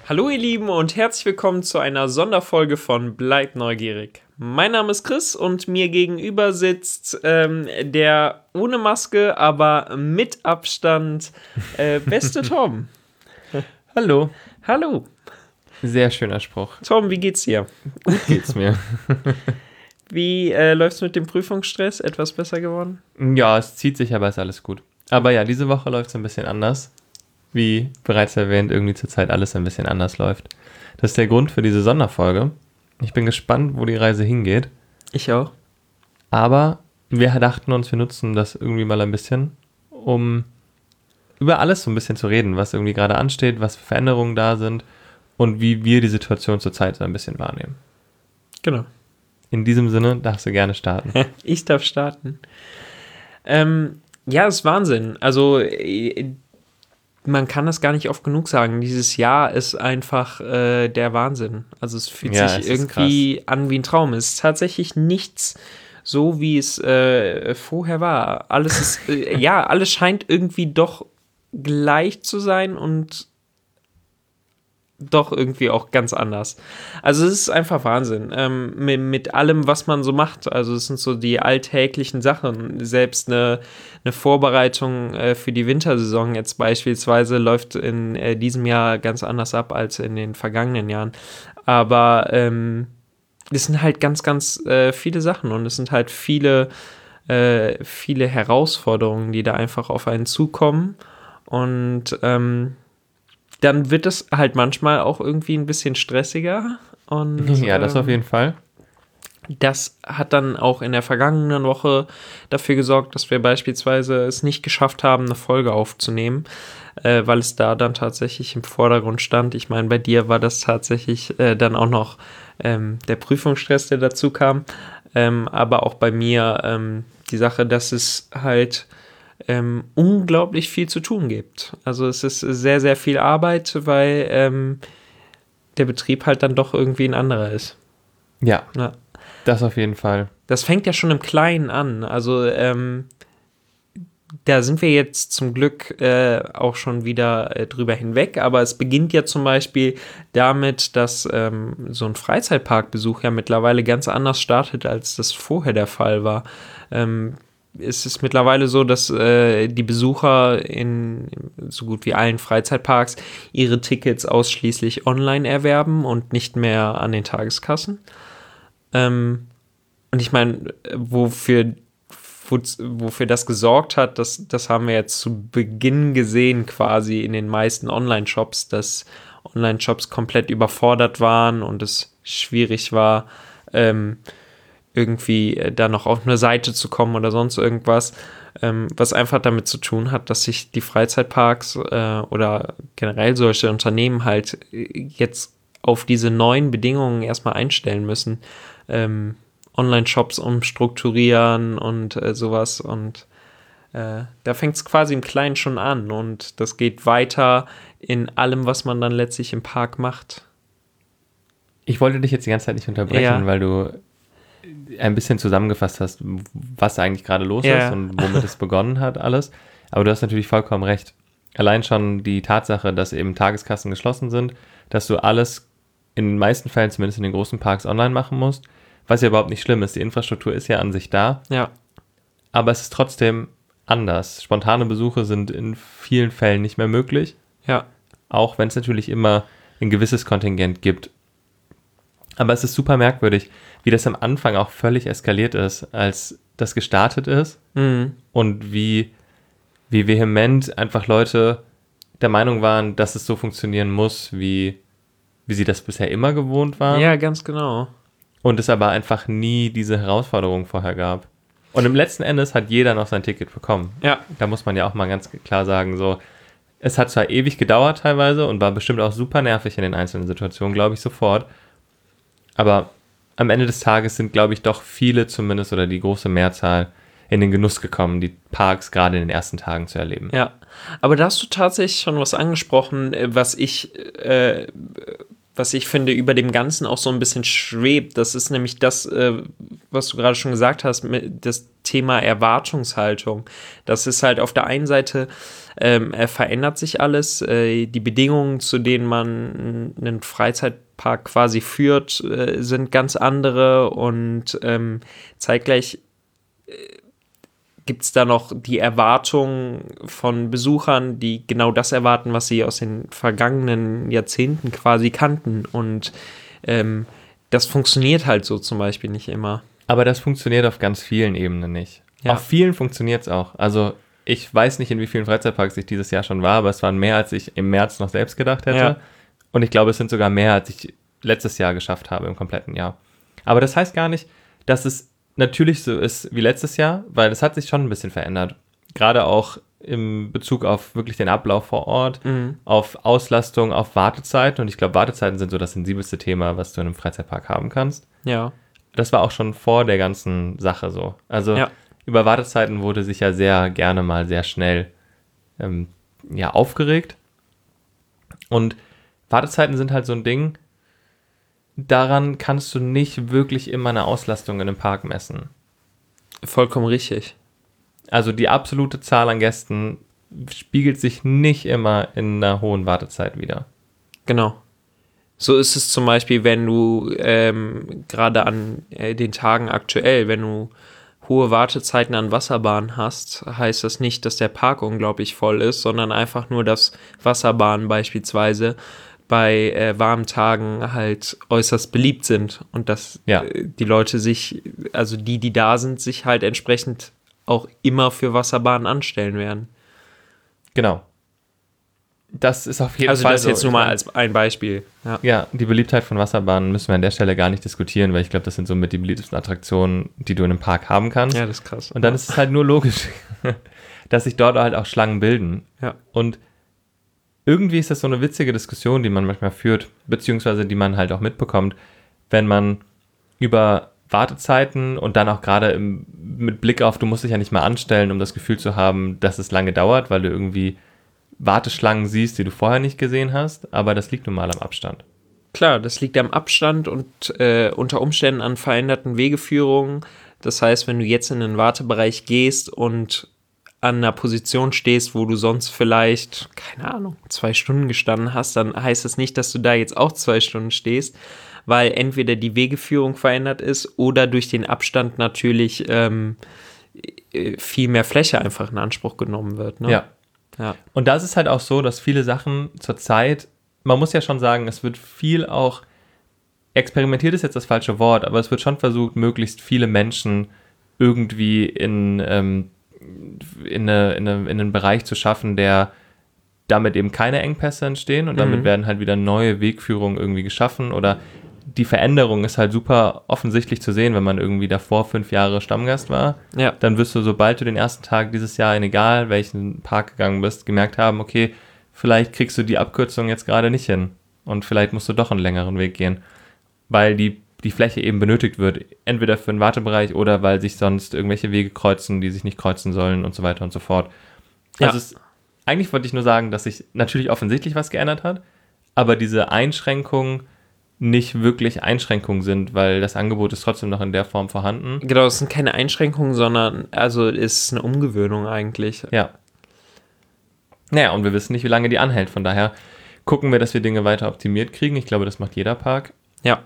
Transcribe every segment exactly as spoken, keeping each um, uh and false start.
Hallo ihr Lieben und herzlich willkommen zu einer Sonderfolge von Bleibt neugierig. Mein Name ist Chris und mir gegenüber sitzt ähm, der ohne Maske, aber mit Abstand äh, beste Tom. Hallo. Hallo. Sehr schöner Spruch. Tom, wie geht's dir? Gut geht's mir. Wie äh, läuft's mit dem Prüfungsstress? Etwas besser geworden? Ja, es zieht sich, aber ist alles gut. Aber ja, diese Woche läuft es ein bisschen anders. Wie bereits erwähnt, irgendwie zurzeit alles ein bisschen anders läuft. Das ist der Grund für diese Sonderfolge. Ich bin gespannt, wo die Reise hingeht. Ich auch. Aber wir dachten uns, wir nutzen das irgendwie mal ein bisschen, um über alles so ein bisschen zu reden, was irgendwie gerade ansteht, was für Veränderungen da sind und wie wir die Situation zurzeit so ein bisschen wahrnehmen. Genau. In diesem Sinne darfst du gerne starten. Ich darf starten. Ähm, ja, ist Wahnsinn. Also äh, man kann das gar nicht oft genug sagen. Dieses Jahr ist einfach äh, der Wahnsinn. Also es fühlt Ja, sich es ist irgendwie an wie ein Traum. Es ist tatsächlich nichts so, wie es äh, vorher war. Alles ist, äh, ja, alles scheint irgendwie doch gleich zu sein und doch irgendwie auch ganz anders. Also es ist einfach Wahnsinn. Ähm, mit, mit allem, was man so macht. Also es sind so die alltäglichen Sachen. Selbst eine, eine Vorbereitung äh, für die Wintersaison jetzt beispielsweise läuft in äh, diesem Jahr ganz anders ab als in den vergangenen Jahren. Aber ähm, es sind halt ganz, ganz äh, viele Sachen und es sind halt viele, äh, viele Herausforderungen, die da einfach auf einen zukommen. Und ähm, dann wird es halt manchmal auch irgendwie ein bisschen stressiger. Und, Ja, das ähm, auf jeden Fall. Das hat dann auch in der vergangenen Woche dafür gesorgt, dass wir beispielsweise es nicht geschafft haben, eine Folge aufzunehmen, äh, weil es da dann tatsächlich im Vordergrund stand. Ich meine, bei dir war das tatsächlich äh, dann auch noch ähm, der Prüfungsstress, der dazu kam. Ähm, aber auch bei mir ähm, die Sache, dass es halt Ähm, unglaublich viel zu tun gibt. Also es ist sehr, sehr viel Arbeit, weil ähm, der Betrieb halt dann doch irgendwie ein anderer ist. Ja, Ja. das auf jeden Fall. Das fängt ja schon im Kleinen an. Also ähm, da sind wir jetzt zum Glück äh, auch schon wieder äh, drüber hinweg, aber es beginnt ja zum Beispiel damit, dass ähm, so ein Freizeitparkbesuch ja mittlerweile ganz anders startet, als das vorher der Fall war. Ähm, Es ist mittlerweile so, dass äh, die Besucher in so gut wie allen Freizeitparks ihre Tickets ausschließlich online erwerben und nicht mehr an den Tageskassen. Ähm, und ich meine, wofür, wo, wofür das gesorgt hat, das, das haben wir jetzt zu Beginn gesehen quasi in den meisten Online-Shops, dass Online-Shops komplett überfordert waren und es schwierig war, ähm, irgendwie da noch auf eine Seite zu kommen oder sonst irgendwas, ähm, was einfach damit zu tun hat, dass sich die Freizeitparks äh, oder generell solche Unternehmen halt jetzt auf diese neuen Bedingungen erstmal einstellen müssen, ähm, Online-Shops umstrukturieren und äh, sowas und äh, da fängt es quasi im Kleinen schon an und das geht weiter in allem, was man dann letztlich im Park macht. Ich wollte dich jetzt die ganze Zeit nicht unterbrechen, Ja. weil du ein bisschen zusammengefasst hast, was eigentlich gerade los Ja. ist und womit es begonnen hat, alles. Aber du hast natürlich vollkommen recht. Allein schon die Tatsache, dass eben Tageskassen geschlossen sind, dass du alles in den meisten Fällen, zumindest in den großen Parks, online machen musst, was ja überhaupt nicht schlimm ist. Die Infrastruktur ist ja an sich da, Ja. aber es ist trotzdem anders. Spontane Besuche sind in vielen Fällen nicht mehr möglich, Ja. auch wenn es natürlich immer ein gewisses Kontingent gibt. Aber es ist super merkwürdig, wie das am Anfang auch völlig eskaliert ist, als das gestartet ist Mhm. und wie, wie vehement einfach Leute der Meinung waren, dass es so funktionieren muss, wie, wie sie das bisher immer gewohnt waren. Ja, ganz genau. Und es aber einfach nie diese Herausforderung vorher gab. Und im letzten Endes hat jeder noch sein Ticket bekommen. Ja. Da muss man ja auch mal ganz klar sagen, so, es hat zwar ewig gedauert teilweise und war bestimmt auch super nervig in den einzelnen Situationen, glaube ich sofort. Aber am Ende des Tages sind, glaube ich, doch viele zumindest oder die große Mehrzahl in den Genuss gekommen, die Parks gerade in den ersten Tagen zu erleben. Ja, aber da hast du tatsächlich schon was angesprochen, was ich, äh, was ich finde, über dem Ganzen auch so ein bisschen schwebt. Das ist nämlich das, äh, was du gerade schon gesagt hast, mit das Thema Erwartungshaltung. Das ist halt auf der einen Seite, ähm, äh, verändert sich alles. Äh, die Bedingungen, zu denen man einen Freizeitpark quasi führt, äh, sind ganz andere und ähm, zeitgleich äh, gibt es da noch die Erwartung von Besuchern, die genau das erwarten, was sie aus den vergangenen Jahrzehnten quasi kannten. Und ähm, das funktioniert halt so zum Beispiel nicht immer. Aber das funktioniert auf ganz vielen Ebenen nicht. Ja. Auf vielen funktioniert es auch. Also ich weiß nicht, in wie vielen Freizeitparks ich dieses Jahr schon war, aber es waren mehr, als ich im März noch selbst gedacht hätte. Ja. Und ich glaube, es sind sogar mehr, als ich letztes Jahr geschafft habe im kompletten Jahr. Aber das heißt gar nicht, dass es natürlich so ist wie letztes Jahr, weil es hat sich schon ein bisschen verändert. Gerade auch im Bezug auf wirklich den Ablauf vor Ort, Mhm. auf Auslastung, auf Wartezeiten. Und ich glaube, Wartezeiten sind so das sensibelste Thema, was du in einem Freizeitpark haben kannst. Ja. Das war auch schon vor der ganzen Sache so. Also Ja. über Wartezeiten wurde sich ja sehr gerne mal sehr schnell ähm, ja, aufgeregt. Und Wartezeiten sind halt so ein Ding, daran kannst du nicht wirklich immer eine Auslastung in einem Park messen. Vollkommen richtig. Also die absolute Zahl an Gästen spiegelt sich nicht immer in einer hohen Wartezeit wider. Genau. So ist es zum Beispiel, wenn du ähm, gerade an äh, den Tagen aktuell, wenn du hohe Wartezeiten an Wasserbahnen hast, heißt das nicht, dass der Park unglaublich voll ist, sondern einfach nur, dass Wasserbahnen beispielsweise bei äh, warmen Tagen halt äußerst beliebt sind und dass Ja. äh, die Leute sich, also die, die da sind, sich halt entsprechend auch immer für Wasserbahnen anstellen werden. Genau. Das ist auf jeden Also Fall das so. jetzt nur Ich mal meine, als ein Beispiel. Ja. Ja, die Beliebtheit von Wasserbahnen müssen wir an der Stelle gar nicht diskutieren, weil ich glaube, das sind somit die beliebtesten Attraktionen, die du in einem Park haben kannst. Ja, das ist krass. Und dann ist es halt nur logisch, dass sich dort halt auch Schlangen bilden. Ja. Und irgendwie ist das so eine witzige Diskussion, die man manchmal führt, beziehungsweise die man halt auch mitbekommt, wenn man über Wartezeiten und dann auch gerade im, mit Blick auf, du musst dich ja nicht mal anstellen, um das Gefühl zu haben, dass es lange dauert, weil du irgendwie Warteschlangen siehst, die du vorher nicht gesehen hast, aber das liegt nun mal am Abstand. Klar, das liegt am Abstand und äh, unter Umständen an veränderten Wegeführungen. Das heißt, wenn du jetzt in den Wartebereich gehst und an einer Position stehst, wo du sonst vielleicht, keine Ahnung, zwei Stunden gestanden hast, dann heißt das nicht, dass du da jetzt auch zwei Stunden stehst, weil entweder die Wegeführung verändert ist oder durch den Abstand natürlich ähm, viel mehr Fläche einfach in Anspruch genommen wird. Ne? Ja. Ja. Und da ist es halt auch so, dass viele Sachen zurzeit, man muss ja schon sagen, es wird viel auch, experimentiert ist jetzt das falsche Wort, aber es wird schon versucht, möglichst viele Menschen irgendwie in, ähm, in, eine, in, eine, in einen Bereich zu schaffen, der damit eben keine Engpässe entstehen und damit Mhm. werden halt wieder neue Wegführungen irgendwie geschaffen oder die Veränderung ist halt super offensichtlich zu sehen, wenn man irgendwie davor fünf Jahre Stammgast war. Ja. Dann wirst du, sobald du den ersten Tag dieses Jahr in egal welchen Park gegangen bist, gemerkt haben, okay, vielleicht kriegst du die Abkürzung jetzt gerade nicht hin und vielleicht musst du doch einen längeren Weg gehen, weil die, die Fläche eben benötigt wird, entweder für einen Wartebereich oder weil sich sonst irgendwelche Wege kreuzen, die sich nicht kreuzen sollen und so weiter und so fort. Ja. Also es, eigentlich wollte ich nur sagen, dass sich natürlich offensichtlich was geändert hat, aber diese Einschränkungen nicht wirklich Einschränkungen sind, weil das Angebot ist trotzdem noch in der Form vorhanden. Genau, es sind keine Einschränkungen, sondern also es ist eine Umgewöhnung eigentlich. Ja. Naja, und wir wissen nicht, wie lange die anhält. Von daher gucken wir, dass wir Dinge weiter optimiert kriegen. Ich glaube, das macht jeder Park. Ja.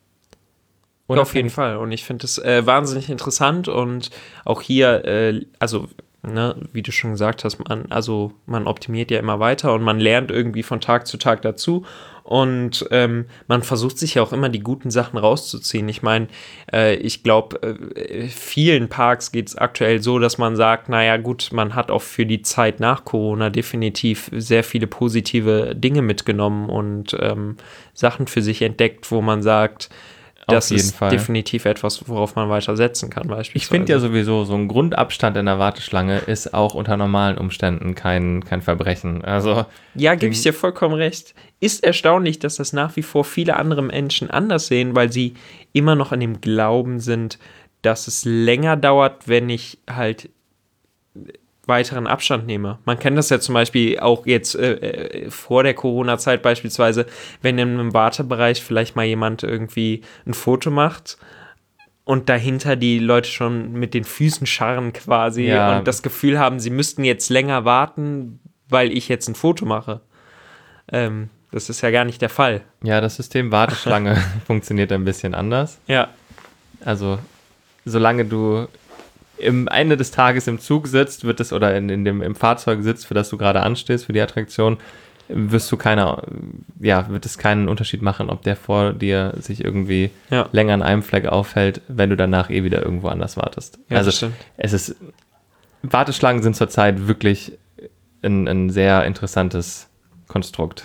Und Auf jeden Fall. Und ich finde es äh, wahnsinnig interessant und auch hier, äh, also, ne, wie du schon gesagt hast, man, also man optimiert ja immer weiter und man lernt irgendwie von Tag zu Tag dazu. Und ähm, man versucht sich ja auch immer die guten Sachen rauszuziehen. Ich meine, äh, ich glaube, äh, vielen Parks geht es aktuell so, dass man sagt, naja gut, man hat auch für die Zeit nach Corona definitiv sehr viele positive Dinge mitgenommen und ähm, Sachen für sich entdeckt, wo man sagt, das jeden ist Fall. definitiv etwas, worauf man weiter setzen kann beispielsweise. ich finde ja sowieso, so ein Grundabstand in der Warteschlange ist auch unter normalen Umständen kein, kein Verbrechen. Also Ja, gebe ich dir vollkommen recht. Ist erstaunlich, dass das nach wie vor viele andere Menschen anders sehen, weil sie immer noch an dem Glauben sind, dass es länger dauert, wenn ich halt weiteren Abstand nehme. Man kennt das ja zum Beispiel auch jetzt äh, vor der Corona-Zeit beispielsweise, wenn in einem Wartebereich vielleicht mal jemand irgendwie ein Foto macht und dahinter die Leute schon mit den Füßen scharren quasi Ja. und das Gefühl haben, sie müssten jetzt länger warten, weil ich jetzt ein Foto mache. Ähm, das ist ja gar nicht der Fall. Ja, das System Warteschlange funktioniert ein bisschen anders. Ja, Also, solange du im Ende des Tages im Zug sitzt, wird es oder in, in dem, im Fahrzeug sitzt, für das du gerade anstehst, für die Attraktion, wirst du keiner, ja, wird es keinen Unterschied machen, ob der vor dir sich irgendwie ja. länger an einem Fleck aufhält, wenn du danach eh wieder irgendwo anders wartest. Ja, also das stimmt. es ist, Warteschlangen sind zurzeit wirklich ein, ein sehr interessantes Konstrukt.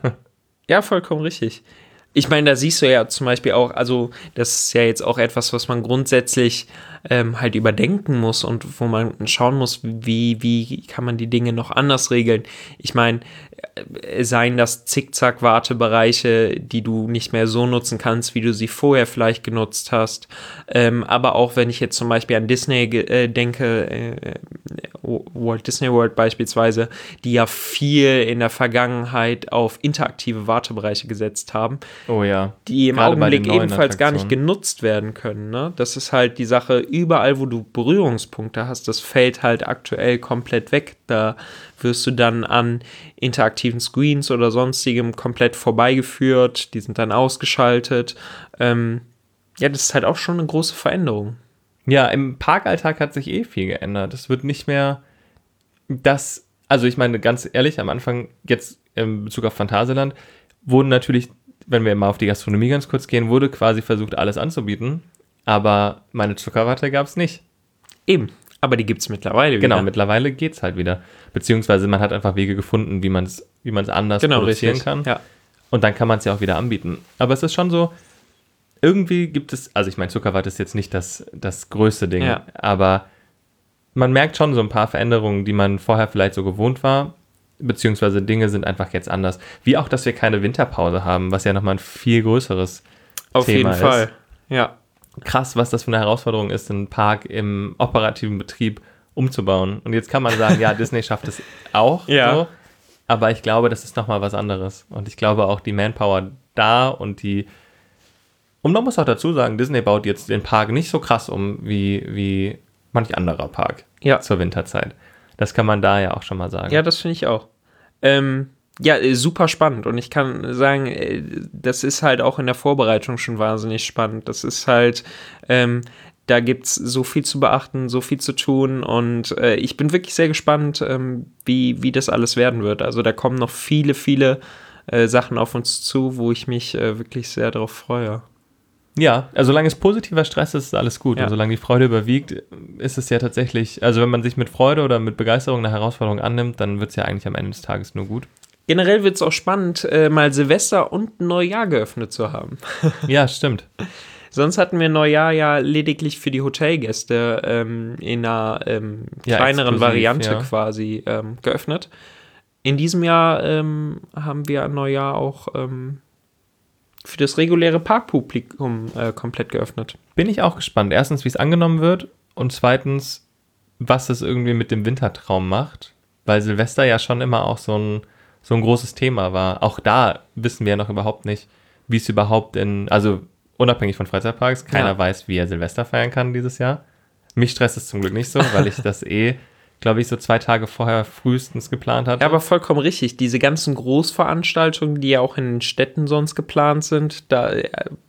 Ja, vollkommen richtig. Ich meine, da siehst du ja zum Beispiel auch, also das ist ja jetzt auch etwas, was man grundsätzlich ähm, halt überdenken muss und wo man schauen muss, wie, wie kann man die Dinge noch anders regeln. Ich meine, äh, seien das Zickzack-Wartebereiche, die du nicht mehr so nutzen kannst, wie du sie vorher vielleicht genutzt hast. Ähm, aber auch wenn ich jetzt zum Beispiel an Disney äh, denke, äh, Walt Disney World beispielsweise, die ja viel in der Vergangenheit auf interaktive Wartebereiche gesetzt haben, Oh ja. die im Gerade bei den Augenblick neuen ebenfalls gar nicht Attraktionen. genutzt werden können. Ne? Das ist halt die Sache, überall, wo du Berührungspunkte hast, das fällt halt aktuell komplett weg. Da wirst du dann an interaktiven Screens oder sonstigem komplett vorbeigeführt, die sind dann ausgeschaltet. Ähm, ja, das ist halt auch schon eine große Veränderung. Ja, im Parkalltag hat sich eh viel geändert. Es wird nicht mehr das, also ich meine ganz ehrlich, am Anfang jetzt in Bezug auf Phantasialand wurden natürlich, wenn wir mal auf die Gastronomie ganz kurz gehen, wurde quasi versucht, alles anzubieten, aber meine Zuckerwatte gab es nicht. Eben, aber die gibt es mittlerweile wieder. Genau, mittlerweile geht es halt wieder. Beziehungsweise man hat einfach Wege gefunden, wie man es wie man's anders genau, produzieren richtig. kann. Ja. Und dann kann man es ja auch wieder anbieten. Aber es ist schon so, irgendwie gibt es, also ich meine, Zuckerwatte ist jetzt nicht das, das größte Ding, Ja. aber man merkt schon so ein paar Veränderungen, die man vorher vielleicht so gewohnt war, beziehungsweise Dinge sind einfach jetzt anders. Wie auch, dass wir keine Winterpause haben, was ja nochmal ein viel größeres Auf Thema jeden Fall. ist. Ja. Krass, was das für eine Herausforderung ist, einen Park im operativen Betrieb umzubauen. Und jetzt kann man sagen, ja, Disney schafft es auch, Ja. so, aber ich glaube, das ist nochmal was anderes. Und ich glaube auch die Manpower da und die Und man muss auch dazu sagen, Disney baut jetzt den Park nicht so krass um wie, wie manch anderer Park Ja. zur Winterzeit. Das kann man da ja auch schon mal sagen. Ja, das finde ich auch. Ähm, ja, äh, super spannend. Und ich kann sagen, äh, das ist halt auch in der Vorbereitung schon wahnsinnig spannend. Das ist halt, ähm, da gibt es so viel zu beachten, so viel zu tun. Und äh, ich bin wirklich sehr gespannt, ähm, wie, wie das alles werden wird. Also da kommen noch viele, viele äh, Sachen auf uns zu, wo ich mich äh, wirklich sehr darauf freue. Ja, also solange es positiver Stress ist, ist alles gut. Ja. Und solange die Freude überwiegt, ist es ja tatsächlich, also wenn man sich mit Freude oder mit Begeisterung eine Herausforderung annimmt, dann wird es ja eigentlich am Ende des Tages nur gut. Generell wird es auch spannend, äh, mal Silvester und Neujahr geöffnet zu haben. Ja, stimmt. Sonst hatten wir Neujahr ja lediglich für die Hotelgäste ähm, in einer ähm, Ja, kleineren exklusiv, Variante ja. quasi ähm, geöffnet. In diesem Jahr ähm, haben wir Neujahr auch ähm, für das reguläre Parkpublikum äh, komplett geöffnet. Bin ich auch gespannt. Erstens, wie es angenommen wird und zweitens, was es irgendwie mit dem Wintertraum macht, weil Silvester ja schon immer auch so ein, so ein großes Thema war. Auch da wissen wir ja noch überhaupt nicht, wie es überhaupt in, also unabhängig von Freizeitparks, keiner Ja. weiß, wie er Silvester feiern kann dieses Jahr. Mich stresst es zum Glück nicht so, weil ich das eh, glaube ich, so zwei Tage vorher frühestens geplant hatte. Ja, aber vollkommen richtig. Diese ganzen Großveranstaltungen, die ja auch in den Städten sonst geplant sind, da, äh,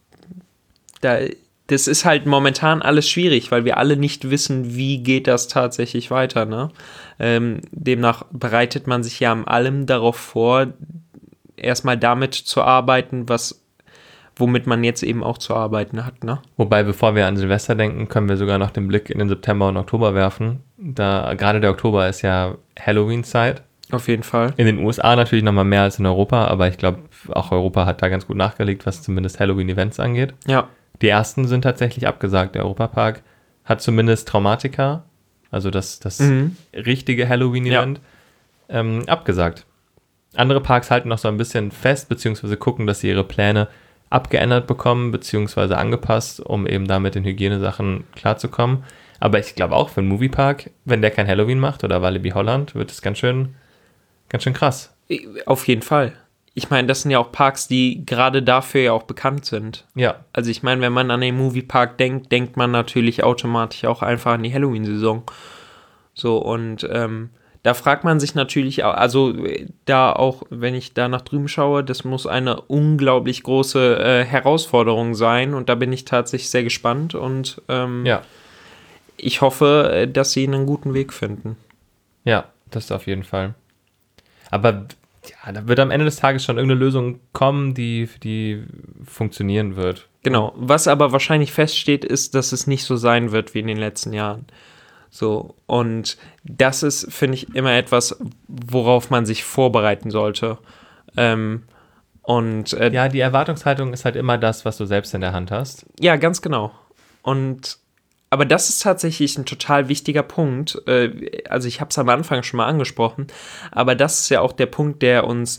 da, das ist halt momentan alles schwierig, weil wir alle nicht wissen, wie geht das tatsächlich weiter, ne? Ähm, demnach bereitet man sich ja am allem darauf vor, erstmal damit zu arbeiten, was womit man jetzt eben auch zu arbeiten hat, ne? Wobei, bevor wir an Silvester denken, können wir sogar noch den Blick in den September und Oktober werfen. Da, gerade der Oktober ist ja Halloween-Zeit. Auf jeden Fall. In den U S A natürlich nochmal mehr als in Europa, aber ich glaube, auch Europa hat da ganz gut nachgelegt, was zumindest Halloween-Events angeht. Ja. Die ersten sind tatsächlich abgesagt. Der Europapark hat zumindest Traumatica, also das, das Mhm. richtige Halloween-Event, ähm, abgesagt. Andere Parks halten noch so ein bisschen fest, beziehungsweise gucken, dass sie ihre Pläne abgeändert bekommen, beziehungsweise angepasst, um eben da mit den Hygienesachen klarzukommen. Aber ich glaube auch für einen Moviepark, wenn der kein Halloween macht oder Walibi Holland, wird es ganz schön, ganz schön krass. Auf jeden Fall. ich meine, das sind ja auch Parks, die gerade dafür ja auch bekannt sind. Ja. Also ich meine, wenn man an den Moviepark denkt, denkt man natürlich automatisch auch einfach an die Halloween-Saison. So, und ähm, da fragt man sich natürlich auch, also da auch, wenn ich da nach drüben schaue, das muss eine unglaublich große äh, Herausforderung sein und da bin ich tatsächlich sehr gespannt und ähm, Ja. ich hoffe, dass sie einen guten Weg finden. Ja, das auf jeden Fall. Aber ja, da wird am Ende des Tages schon irgendeine Lösung kommen, die, die funktionieren wird. Genau, was aber wahrscheinlich feststeht, ist, dass es nicht so sein wird wie in den letzten Jahren. So, und das ist, finde ich, immer etwas, worauf man sich vorbereiten sollte. Ähm, und äh, Ja, die Erwartungshaltung ist halt immer das, was du selbst in der Hand hast. ja, ganz genau. Und aber das ist tatsächlich ein total wichtiger Punkt. Äh, also ich habe es am Anfang schon mal angesprochen, aber das ist ja auch der Punkt, der uns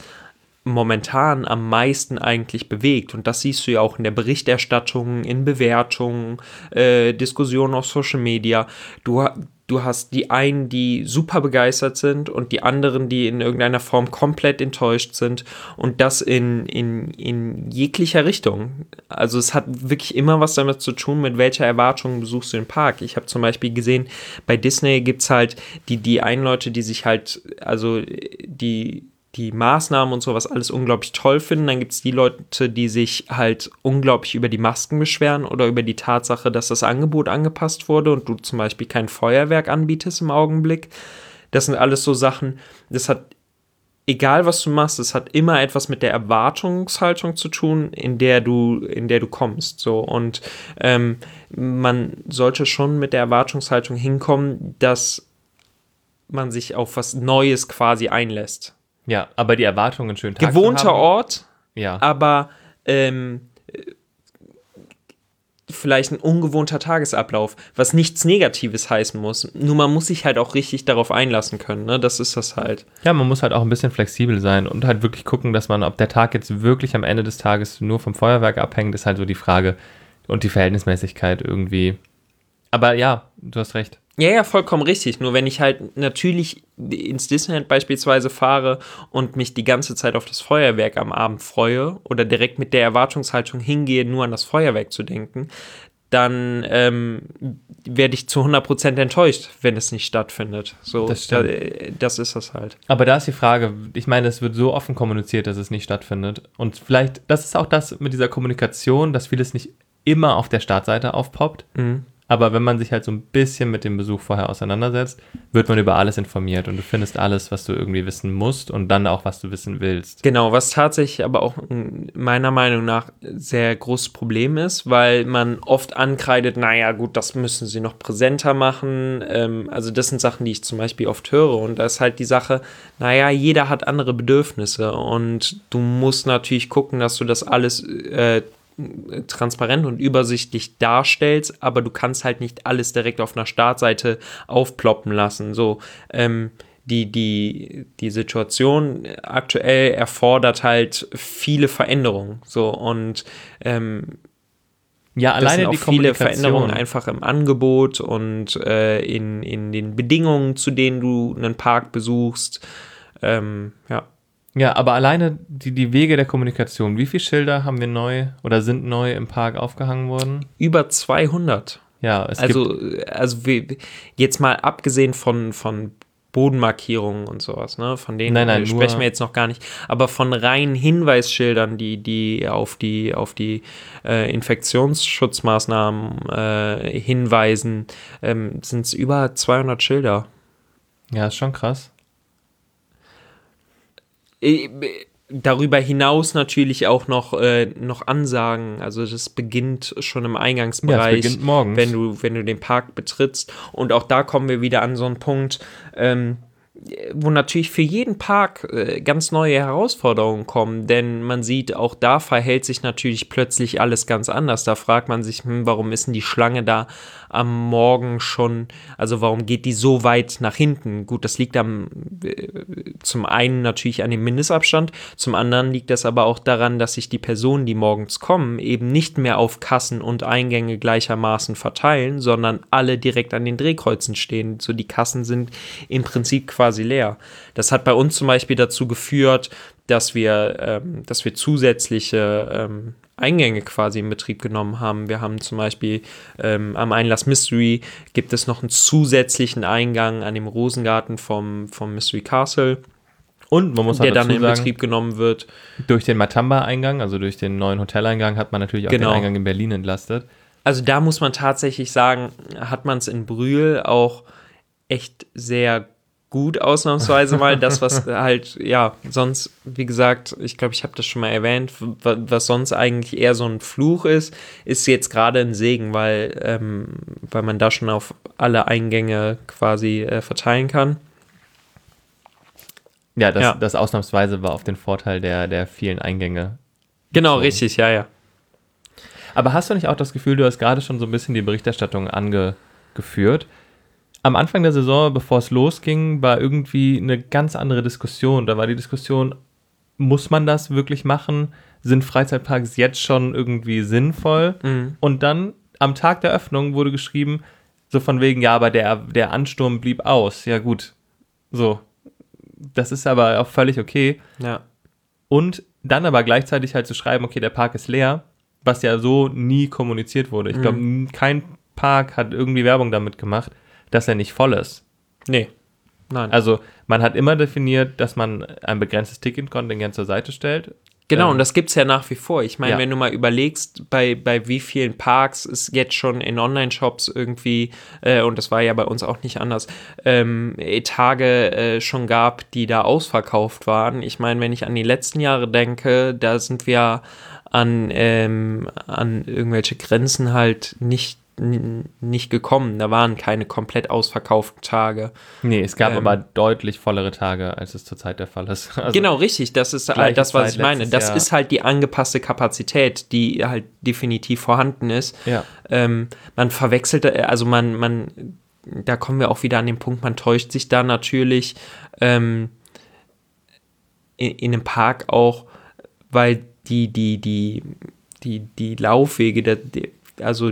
momentan am meisten eigentlich bewegt. Und das siehst du ja auch in der Berichterstattung, in Bewertungen, äh, Diskussionen auf Social Media. Du, du hast die einen, die super begeistert sind und die anderen, die in irgendeiner Form komplett enttäuscht sind. Und das in, in, in jeglicher Richtung. Also es hat wirklich immer was damit zu tun, mit welcher Erwartung besuchst du den Park. Ich habe zum Beispiel gesehen, bei Disney gibt es halt die, die einen Leute, die sich halt, also die die Maßnahmen und sowas alles unglaublich toll finden. Dann gibt es die Leute, die sich halt unglaublich über die Masken beschweren oder über die Tatsache, dass das Angebot angepasst wurde und du zum Beispiel kein Feuerwerk anbietest im Augenblick. Das sind alles so Sachen, das hat, egal was du machst, es hat immer etwas mit der Erwartungshaltung zu tun, in der du, in der du kommst. So. Und ähm, man sollte schon mit der Erwartungshaltung hinkommen, dass man sich auf was Neues quasi einlässt. Ja, aber die Erwartungen, einen schönen Tag Gewohnter zu haben, Ort, ja. aber ähm, vielleicht ein ungewohnter Tagesablauf, was nichts Negatives heißen muss. Nur man muss sich halt auch richtig darauf einlassen können, ne? Das ist das halt. Ja, man muss halt auch ein bisschen flexibel sein und halt wirklich gucken, dass man, ob der Tag jetzt wirklich am Ende des Tages nur vom Feuerwerk abhängt, ist halt so die Frage und die Verhältnismäßigkeit irgendwie. Aber ja, du hast recht. Ja, ja, vollkommen richtig. Nur wenn ich halt natürlich ins Disneyland beispielsweise fahre und mich die ganze Zeit auf das Feuerwerk am Abend freue oder direkt mit der Erwartungshaltung hingehe, nur an das Feuerwerk zu denken, dann ähm, werde ich zu hundert Prozent enttäuscht, wenn es nicht stattfindet. So, Das stimmt. da, das ist das halt. Aber da ist die Frage, ich meine, es wird so offen kommuniziert, dass es nicht stattfindet. Und vielleicht, das ist auch das mit dieser Kommunikation, dass vieles nicht immer auf der Startseite aufpoppt. Mhm. Aber wenn man sich halt so ein bisschen mit dem Besuch vorher auseinandersetzt, wird man über alles informiert und du findest alles, was du irgendwie wissen musst und dann auch, was du wissen willst. Genau, was tatsächlich aber auch meiner Meinung nach sehr großes Problem ist, weil man oft ankreidet, naja gut, das müssen sie noch präsenter machen. Ähm, also das sind Sachen, die ich zum Beispiel oft höre und da ist halt die Sache, naja, jeder hat andere Bedürfnisse und du musst natürlich gucken, dass du das alles äh, transparent und übersichtlich darstellst, aber du kannst halt nicht alles direkt auf einer Startseite aufploppen lassen. So, ähm, die, die, die Situation aktuell erfordert halt viele Veränderungen. So, und ähm, ja, alleine das sind auch die viele Kommunikation. Veränderungen einfach im Angebot und äh, in, in den Bedingungen, zu denen du einen Park besuchst. Ähm, ja. Ja, aber alleine die, die Wege der Kommunikation. Wie viele Schilder haben wir neu oder sind neu im Park aufgehangen worden? Über zweihundert. Ja, es Also, gibt... also wir, jetzt mal abgesehen von, von Bodenmarkierungen und sowas, ne? Von denen Nein, nein, sprechen nur- wir jetzt noch gar nicht. Aber von reinen Hinweisschildern, die, die auf die, auf die äh, Infektionsschutzmaßnahmen äh, hinweisen, ähm, sind es über zweihundert Schilder. Ja, ist schon krass. Darüber hinaus natürlich auch noch, äh, noch Ansagen, also das beginnt schon im Eingangsbereich, Ja, es beginnt morgens. wenn du, wenn du den Park betrittst und auch da kommen wir wieder an so einen Punkt, ähm, wo natürlich für jeden Park äh, ganz neue Herausforderungen kommen, denn man sieht, auch da verhält sich natürlich plötzlich alles ganz anders. Da fragt man sich, hm, warum ist denn die Schlange da am Morgen schon, also warum geht die so weit nach hinten? Gut, das liegt am, äh, zum einen natürlich an dem Mindestabstand, zum anderen liegt das aber auch daran, dass sich die Personen, die morgens kommen, eben nicht mehr auf Kassen und Eingänge gleichermaßen verteilen, sondern alle direkt an den Drehkreuzen stehen. So, die Kassen sind im Prinzip quasi quasi leer. Das hat bei uns zum Beispiel dazu geführt, dass wir, ähm, dass wir zusätzliche ähm, Eingänge quasi in Betrieb genommen haben. Wir haben zum Beispiel ähm, am Einlass Mystery gibt es noch einen zusätzlichen Eingang an dem Rosengarten vom, vom Mystery Castle. Und man muss der halt dann dazu in sagen, Betrieb genommen wird. Durch den Matamba-Eingang, also durch den neuen Hoteleingang, hat man natürlich auch Genau. den Eingang in Berlin entlastet. Also da muss man tatsächlich sagen, hat man es in Brühl auch echt sehr gut ausnahmsweise mal. Das, was halt, ja, sonst, wie gesagt, ich glaube, ich habe das schon mal erwähnt, was sonst eigentlich eher so ein Fluch ist, ist jetzt gerade ein Segen, weil, ähm, weil man da schon auf alle Eingänge quasi äh, verteilen kann. Ja, das, Ja. das ausnahmsweise war auf den Vorteil der, der vielen Eingänge. Genau, So. richtig, ja, ja. Aber hast du nicht auch das Gefühl, du hast gerade schon so ein bisschen die Berichterstattung angeführt? Am Anfang der Saison, bevor es losging, war irgendwie eine ganz andere Diskussion. Da war die Diskussion, muss man das wirklich machen? Sind Freizeitparks jetzt schon irgendwie sinnvoll? Mhm. Und dann am Tag der Öffnung wurde geschrieben, so von wegen, ja, aber der, der Ansturm blieb aus. Ja gut, so. Das ist aber auch völlig okay. Ja. Und dann aber gleichzeitig halt zu schreiben, okay, der Park ist leer, was ja so nie kommuniziert wurde. Ich glaube, Mhm. kein Park hat irgendwie Werbung damit gemacht, dass er nicht voll ist. Nee. Nein. Also man hat immer definiert, dass man ein begrenztes Ticketkontingent zur Seite stellt. Genau, Ähm, und das gibt es ja nach wie vor. Ich meine, ja. wenn du mal überlegst, bei, bei wie vielen Parks es jetzt schon in Online-Shops irgendwie, äh, und das war ja bei uns auch nicht anders, ähm, Tage äh, schon gab, die da ausverkauft waren. Ich meine, wenn ich an die letzten Jahre denke, da sind wir an, ähm, an irgendwelche Grenzen halt nicht, n- nicht gekommen. Da waren keine komplett ausverkauften Tage. Nee, es gab ähm, aber deutlich vollere Tage, als es zurzeit der Fall ist. Also, Genau, richtig. Das ist gleiche halt das, was Zeit ich meine. letztes Das Jahr. ist halt die angepasste Kapazität, die halt definitiv vorhanden ist. Ja. Ähm, man verwechselt, also man, man, da kommen wir auch wieder an den Punkt, man täuscht sich da natürlich ähm, in, in einem Park auch, weil die, die, die, die, die Laufwege, der, der, also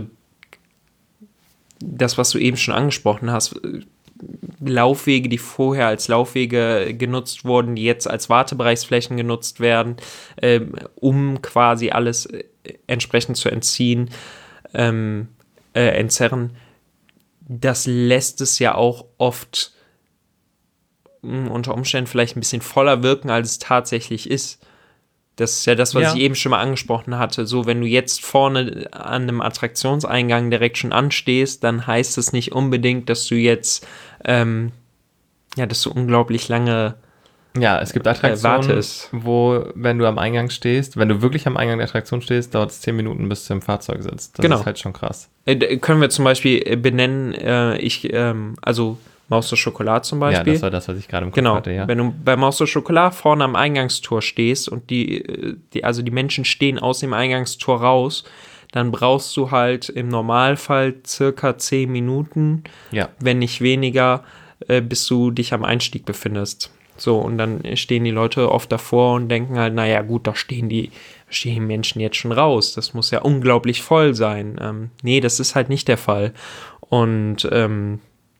das, was du eben schon angesprochen hast, Laufwege, die vorher als Laufwege genutzt wurden, die jetzt als Wartebereichsflächen genutzt werden, ähm, um quasi alles äh, entsprechend zu entziehen, ähm, äh, entzerren. Das lässt es ja auch oft mh, unter Umständen vielleicht ein bisschen voller wirken, als es tatsächlich ist. Das ist ja das, was Ja. ich eben schon mal angesprochen hatte. So, wenn du jetzt vorne an einem Attraktionseingang direkt schon anstehst, dann heißt es nicht unbedingt, dass du jetzt, ähm, ja, dass du unglaublich lange Ja, es gibt Attraktionen, wartest. wo, wenn du am Eingang stehst, wenn du wirklich am Eingang der Attraktion stehst, dauert es zehn Minuten, bis du im Fahrzeug sitzt. Das Genau. ist halt schon krass. Äh, d- können wir zum Beispiel äh, benennen, äh, ich, ähm, also Maus der Schokolade zum Ja, Beispiel. das war das, was ich gerade im Kopf Genau, hatte, ja. wenn du bei Maus der Schokolade vorne am Eingangstor stehst und die, äh, die, also die Menschen stehen aus dem Eingangstor raus, dann brauchst du halt im Normalfall circa zehn Minuten, Ja. wenn nicht weniger, äh, bis du dich am Einstieg befindest. So, und dann stehen die Leute oft davor und denken halt, naja gut, da stehen die, stehen die Menschen jetzt schon raus. Das muss ja unglaublich voll sein. Ähm, nee, das ist halt nicht der Fall. Und ähm,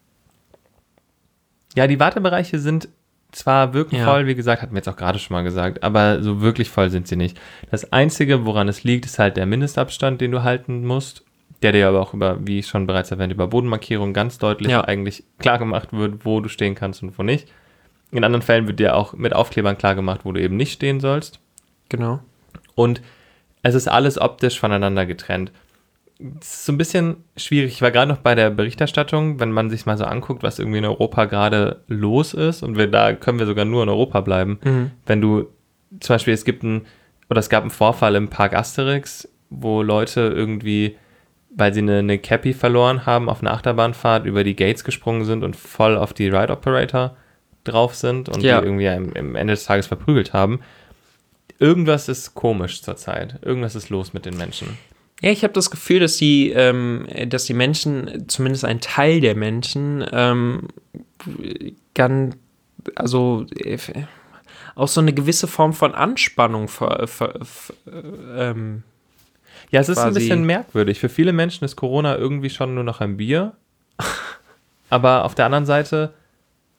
Ja, die Wartebereiche sind zwar wirklich Ja. voll, wie gesagt, hatten wir jetzt auch gerade schon mal gesagt, aber so wirklich voll sind sie nicht. Das Einzige, woran es liegt, ist halt der Mindestabstand, den du halten musst, der dir aber auch über, wie ich schon bereits erwähnt, über Bodenmarkierung ganz deutlich Ja. eigentlich klar gemacht wird, wo du stehen kannst und wo nicht. In anderen Fällen wird dir auch mit Aufklebern klar gemacht, wo du eben nicht stehen sollst. genau. Und es ist alles optisch voneinander getrennt. Es ist so ein bisschen schwierig. Ich war gerade noch bei der Berichterstattung, wenn man sich mal so anguckt, was irgendwie in Europa gerade los ist. Und wir, da können wir sogar nur in Europa bleiben. Mhm. Wenn du, zum Beispiel, es gibt ein, oder es gab einen Vorfall im Park Asterix, wo Leute irgendwie, weil sie eine, eine Cappy verloren haben, auf einer Achterbahnfahrt über die Gates gesprungen sind und voll auf die Ride Operator drauf sind und Ja. die irgendwie am, am Ende des Tages verprügelt haben. Irgendwas ist komisch zurzeit. Irgendwas ist los mit den Menschen. Ja, ich habe das Gefühl, dass die, ähm, dass die Menschen, zumindest ein Teil der Menschen, ähm, ganz, also äh, auch so eine gewisse Form von Anspannung ver, ver, ver, ähm, Ja, es ist ein quasi- bisschen merkwürdig. Für viele Menschen ist Corona irgendwie schon nur noch ein Bier. Aber auf der anderen Seite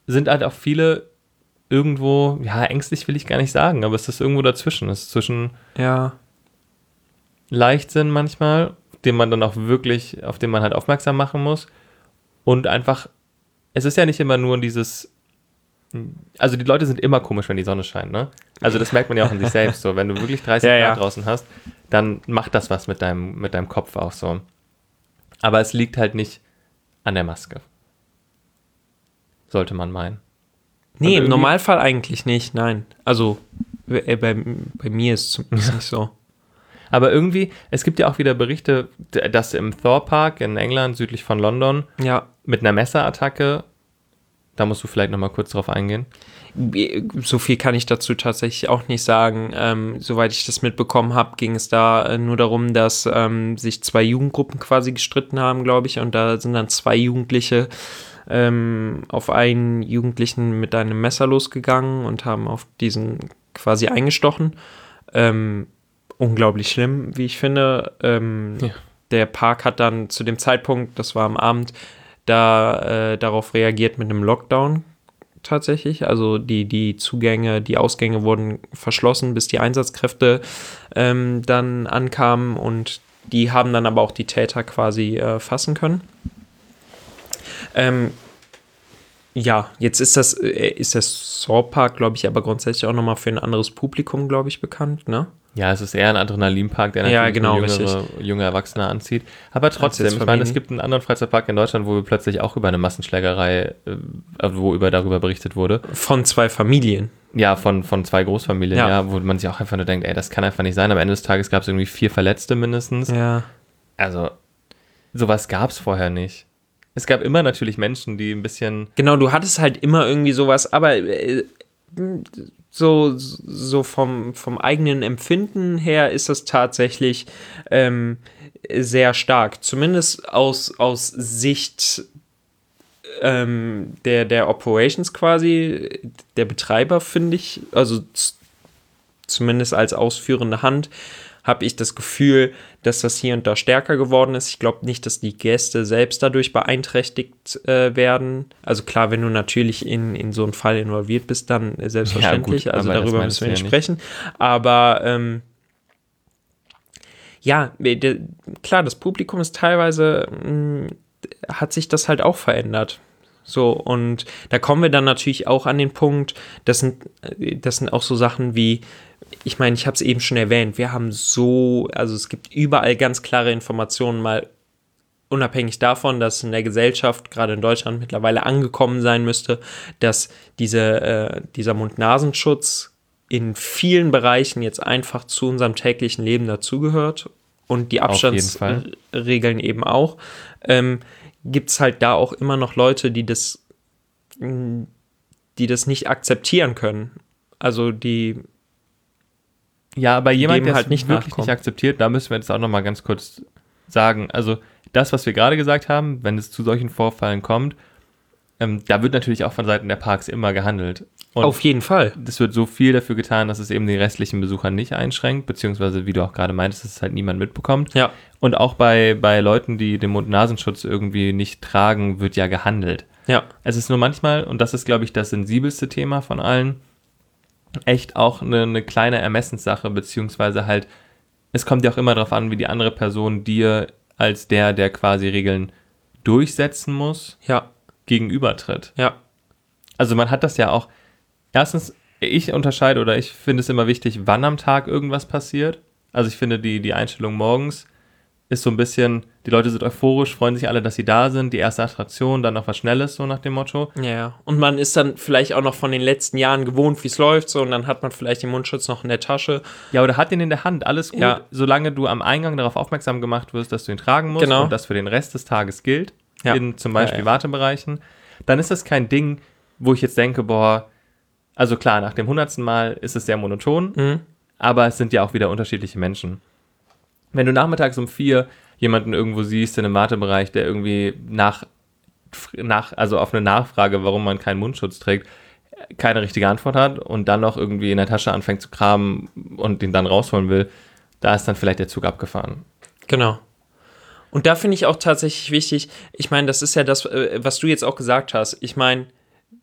sind halt auch viele irgendwo, ja, ängstlich will ich gar nicht sagen, aber es ist irgendwo dazwischen. Es ist zwischen Ja. Leichtsinn manchmal, den man dann auch wirklich, auf den man halt aufmerksam machen muss. Und einfach, es ist ja nicht immer nur dieses, also die Leute sind immer komisch, wenn die Sonne scheint, ne? Also das merkt man ja auch in sich selbst so. Wenn du wirklich dreißig Ja, Grad ja. draußen hast, dann macht das was mit deinem, mit deinem Kopf auch so. Aber es liegt halt nicht an der Maske. Sollte man meinen. Nee, im irgendwie- Normalfall eigentlich nicht, nein. Also, äh, bei, bei mir ist es zumindest nicht so. Aber irgendwie, es gibt ja auch wieder Berichte, d- dass im Thor Park in England, südlich von London, Ja, mit einer Messerattacke, da musst du vielleicht nochmal kurz drauf eingehen. so viel kann ich dazu tatsächlich auch nicht sagen. Ähm, soweit ich das mitbekommen habe, ging es da äh, nur darum, dass ähm, sich zwei Jugendgruppen quasi gestritten haben, glaube ich. Und da sind dann zwei Jugendliche ähm, auf einen Jugendlichen mit einem Messer losgegangen und haben auf diesen quasi eingestochen. Ähm, unglaublich schlimm, wie ich finde. Ähm, Ja. Der Park hat dann zu dem Zeitpunkt, das war am Abend, da äh, darauf reagiert mit einem Lockdown tatsächlich. Also die, die Zugänge, die Ausgänge wurden verschlossen, bis die Einsatzkräfte ähm, dann ankamen, und die haben dann aber auch die Täter quasi äh, fassen können. Ähm, ja, jetzt ist das, äh, ist der Thor Park, glaube ich, aber grundsätzlich auch nochmal für ein anderes Publikum, glaube ich, bekannt, ne? Ja, es ist eher ein Adrenalinpark, der Ja, natürlich genau, nur jüngere, junge Erwachsene anzieht. Aber trotzdem, jetzt ich meine, es Familien. gibt einen anderen Freizeitpark in Deutschland, wo wir plötzlich auch über eine Massenschlägerei, äh, wo über darüber berichtet wurde. Von zwei Familien. Ja, von, von zwei Großfamilien, ja. Ja. wo man sich auch einfach nur denkt, ey, das kann einfach nicht sein. Am Ende des Tages gab es irgendwie vier Verletzte mindestens. Ja. Also, sowas gab es vorher nicht. Es gab immer natürlich Menschen, die ein bisschen, Genau, du hattest halt immer irgendwie sowas, aber äh, so, so vom, vom eigenen Empfinden her ist das tatsächlich ähm, sehr stark. Zumindest aus, aus Sicht ähm, der, der Operations quasi, der Betreiber, finde ich, also z- zumindest als ausführende Hand, habe ich das Gefühl, dass das hier und da stärker geworden ist. Ich glaube nicht, dass die Gäste selbst dadurch beeinträchtigt äh, werden. Also klar, wenn du natürlich in, in so einen Fall involviert bist, dann äh, selbstverständlich. Ja, gut, also aber das darüber meinst müssen wir du nicht ja sprechen. Aber ähm, ja, de, klar, das Publikum ist teilweise, mh, hat sich das halt auch verändert. So, und da kommen wir dann natürlich auch an den Punkt, das sind, das sind auch so Sachen wie, ich meine, ich habe es eben schon erwähnt, wir haben so, also es gibt überall ganz klare Informationen, mal unabhängig davon, dass in der Gesellschaft, gerade in Deutschland, mittlerweile angekommen sein müsste, dass diese, äh, dieser Mund-Nasenschutz in vielen Bereichen jetzt einfach zu unserem täglichen Leben dazugehört und die Auf jeden Fall. Abstandsregeln eben auch. Ähm, gibt es halt da auch immer noch Leute, die das, mh, die das nicht akzeptieren können. Also die, ja, aber jemand, dem der halt es nicht wirklich nachkommen. nicht akzeptiert, da müssen wir jetzt auch nochmal ganz kurz sagen, also das, was wir gerade gesagt haben, wenn es zu solchen Vorfällen kommt, ähm, da wird natürlich auch von Seiten der Parks immer gehandelt. Und auf jeden Fall. es wird so viel dafür getan, dass es eben die restlichen Besucher nicht einschränkt, beziehungsweise, wie du auch gerade meintest, dass es halt niemand mitbekommt. Ja. Und auch bei, bei Leuten, die den Mund-Nasenschutz irgendwie nicht tragen, wird ja gehandelt. Ja. Es ist nur manchmal, und das ist, glaube ich, das sensibelste Thema von allen, echt auch eine, eine kleine Ermessenssache, beziehungsweise halt, es kommt ja auch immer darauf an, wie die andere Person dir als der, der quasi Regeln durchsetzen muss, Ja. gegenübertritt. Ja. Also man hat das ja auch, erstens, ich unterscheide oder ich finde es immer wichtig, wann am Tag irgendwas passiert. Also ich finde, die, die Einstellung morgens ist so ein bisschen, die Leute sind euphorisch, freuen sich alle, dass sie da sind, die erste Attraktion, dann noch was Schnelles, so nach dem Motto. Ja, ja. Und man ist dann vielleicht auch noch von den letzten Jahren gewohnt, wie es läuft, so, und dann hat man vielleicht den Mundschutz noch in der Tasche. Ja, oder hat den in der Hand, alles gut, Ja. solange du am Eingang darauf aufmerksam gemacht wirst, dass du ihn tragen musst Genau. und das für den Rest des Tages gilt, Ja. in zum Beispiel Ja, ja. Wartebereichen, dann ist das kein Ding, wo ich jetzt denke, boah, also klar, nach dem hundertsten Mal ist es sehr monoton, Mhm. aber es sind ja auch wieder unterschiedliche Menschen. Wenn du nachmittags um vier jemanden irgendwo siehst in einem Wartebereich, der irgendwie nach, nach, also auf eine Nachfrage, warum man keinen Mundschutz trägt, keine richtige Antwort hat und dann noch irgendwie in der Tasche anfängt zu kramen und den dann rausholen will, da ist dann vielleicht der Zug abgefahren. Genau. Und da finde ich auch tatsächlich wichtig, ich meine, das ist ja das, äh, was du jetzt auch gesagt hast. Ich meine,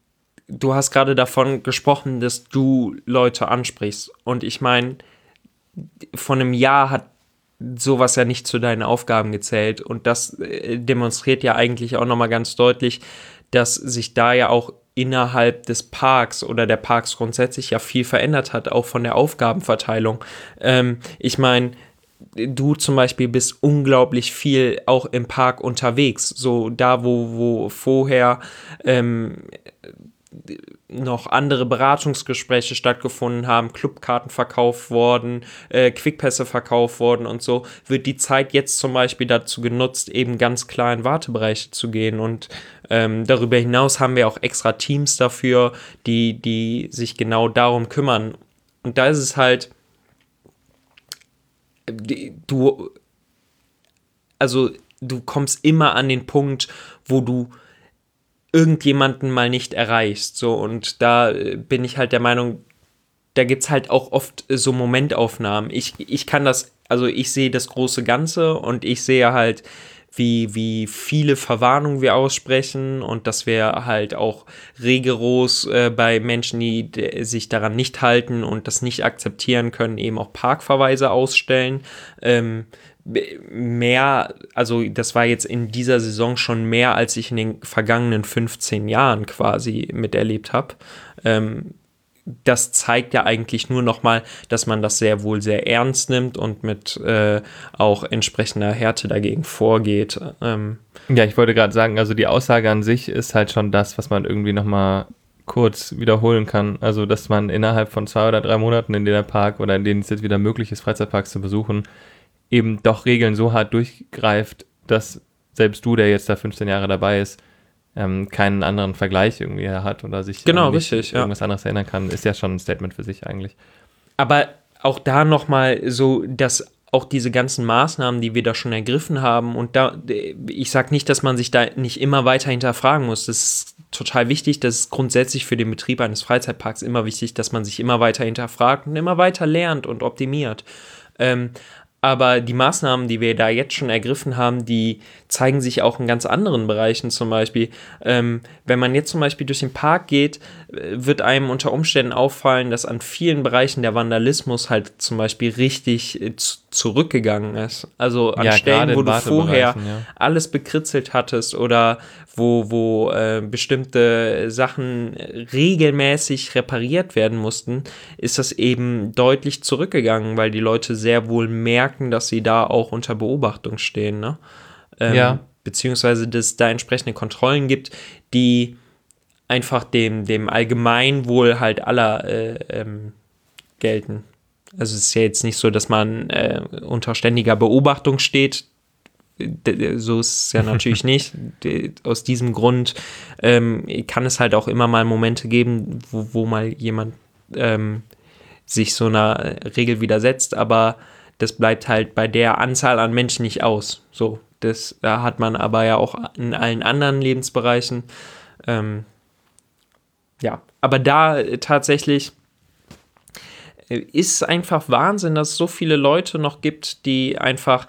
du hast gerade davon gesprochen, dass du Leute ansprichst. Und ich meine, vor einem Jahr hat sowas ja nicht zu deinen Aufgaben gezählt. Und das äh, demonstriert ja eigentlich auch nochmal ganz deutlich, dass sich da ja auch innerhalb des Parks oder der Parks grundsätzlich ja viel verändert hat, auch von der Aufgabenverteilung. Ähm, ich meine, du zum Beispiel bist unglaublich viel auch im Park unterwegs. So da, wo, wo vorher ähm, noch andere Beratungsgespräche stattgefunden haben, Clubkarten verkauft worden, äh, Quickpässe verkauft worden und so, wird die Zeit jetzt zum Beispiel dazu genutzt, eben ganz klar in Wartebereiche zu gehen. Und ähm, darüber hinaus haben wir auch extra Teams dafür, die, die sich genau darum kümmern. Und da ist es halt, du, also du kommst immer an den Punkt, wo du irgendjemanden mal nicht erreichst, so, und da bin ich halt der Meinung, da gibt's halt auch oft so Momentaufnahmen. Ich, ich kann das, also ich sehe das große Ganze und ich sehe halt, wie, wie viele Verwarnungen wir aussprechen und dass wir halt auch rigoros äh, bei Menschen, die d- sich daran nicht halten und das nicht akzeptieren können, eben auch Parkverweise ausstellen. Ähm, mehr, also das war jetzt in dieser Saison schon mehr, als ich in den vergangenen fünfzehn Jahren quasi miterlebt habe. Ähm, das zeigt ja eigentlich nur nochmal, dass man das sehr wohl sehr ernst nimmt und mit äh, auch entsprechender Härte dagegen vorgeht. Ähm, Ja, ich wollte gerade sagen, also die Aussage an sich ist halt schon das, was man irgendwie nochmal kurz wiederholen kann. Also, dass man innerhalb von zwei oder drei Monaten, in denen der Park oder in denen es jetzt wieder möglich ist, Freizeitparks zu besuchen, eben doch Regeln so hart durchgreift, dass selbst du, der jetzt da fünfzehn Jahre dabei ist, ähm, keinen anderen Vergleich irgendwie hat oder sich genau, an nicht richtig, ja. irgendwas anderes erinnern kann, ist ja schon ein Statement für sich eigentlich. Aber auch da nochmal so, dass auch diese ganzen Maßnahmen, die wir da schon ergriffen haben, und da, ich sage nicht, dass man sich da nicht immer weiter hinterfragen muss. Das ist total wichtig. Das ist grundsätzlich für den Betrieb eines Freizeitparks immer wichtig, dass man sich immer weiter hinterfragt und immer weiter lernt und optimiert. Ähm, aber die Maßnahmen, die wir da jetzt schon ergriffen haben, die zeigen sich auch in ganz anderen Bereichen. Zum Beispiel, ähm, wenn man jetzt zum Beispiel durch den Park geht, wird einem unter Umständen auffallen, dass an vielen Bereichen der Vandalismus halt zum Beispiel richtig äh, z- zurückgegangen ist. Also an Ja, Stellen, gerade wo in du vorher Wartebereichen, ja. alles bekritzelt hattest oder wo, wo äh, bestimmte Sachen regelmäßig repariert werden mussten, ist das eben deutlich zurückgegangen, weil die Leute sehr wohl merken, dass sie da auch unter Beobachtung stehen, ne? Ähm, Ja. Beziehungsweise, dass es da entsprechende Kontrollen gibt, die einfach dem, dem Allgemeinwohl halt aller äh, ähm, gelten. Also es ist ja jetzt nicht so, dass man äh, unter ständiger Beobachtung steht. D- So ist es ja natürlich nicht. D- Aus diesem Grund ähm, kann es halt auch immer mal Momente geben, wo, wo mal jemand ähm, sich so einer Regel widersetzt, aber das bleibt halt bei der Anzahl an Menschen nicht aus. So, das da hat man aber ja auch in allen anderen Lebensbereichen. Ähm, ja, aber da äh, tatsächlich äh, ist einfach Wahnsinn, dass es so viele Leute noch gibt, die einfach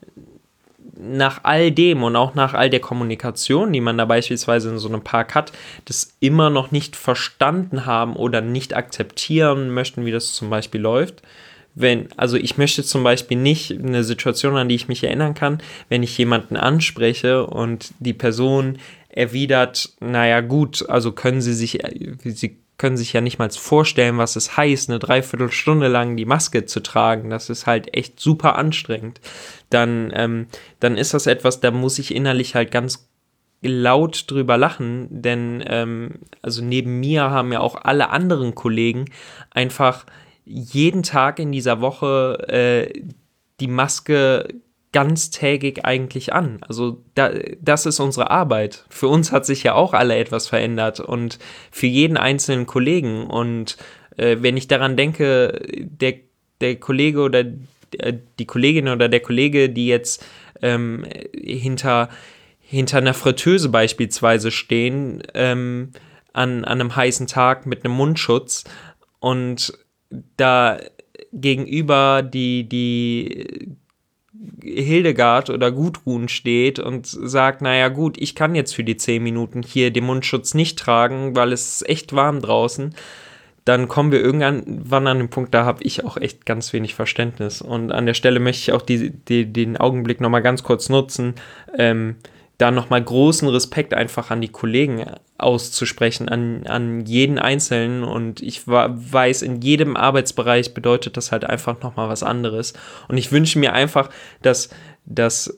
nach all dem und auch nach all der Kommunikation, die man da beispielsweise in so einem Park hat, das immer noch nicht verstanden haben oder nicht akzeptieren möchten, wie das zum Beispiel läuft. Wenn, also ich möchte zum Beispiel nicht eine Situation, an die ich mich erinnern kann, wenn ich jemanden anspreche und die Person erwidert, naja gut, also können Sie sich, Sie können sich ja nicht mal vorstellen, was es heißt, eine Dreiviertelstunde lang die Maske zu tragen. Das ist halt echt super anstrengend. Dann, ähm, dann ist das etwas, da muss ich innerlich halt ganz laut drüber lachen, denn ähm, also neben mir haben ja auch alle anderen Kollegen einfach jeden Tag in dieser Woche äh, die Maske ganztägig eigentlich an. Also da, das ist unsere Arbeit. Für uns hat sich ja auch alle etwas verändert und für jeden einzelnen Kollegen. Und äh, wenn ich daran denke, der, der Kollege oder die Kollegin oder der Kollege, die jetzt ähm, hinter, hinter einer Fritteuse beispielsweise stehen, ähm, an, an einem heißen Tag mit einem Mundschutz und da gegenüber die, die Hildegard oder Gudrun steht und sagt, naja gut, ich kann jetzt für die zehn Minuten hier den Mundschutz nicht tragen, weil es ist echt warm draußen, dann kommen wir irgendwann an den Punkt, da habe ich auch echt ganz wenig Verständnis. Und an der Stelle möchte ich auch die, die, den Augenblick nochmal ganz kurz nutzen, ähm, da nochmal großen Respekt einfach an die Kollegen auszusprechen, an, an jeden Einzelnen. Und ich war, weiß, in jedem Arbeitsbereich bedeutet das halt einfach nochmal was anderes. Und ich wünsche mir einfach, dass, dass